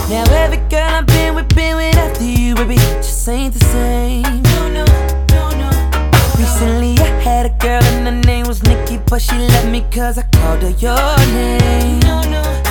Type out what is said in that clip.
Now every girl I've been with after you, baby, just ain't the same. No, no, no, no. Recently I had a girl and her name was Nikki, but she left me cause I called her your name. No, no.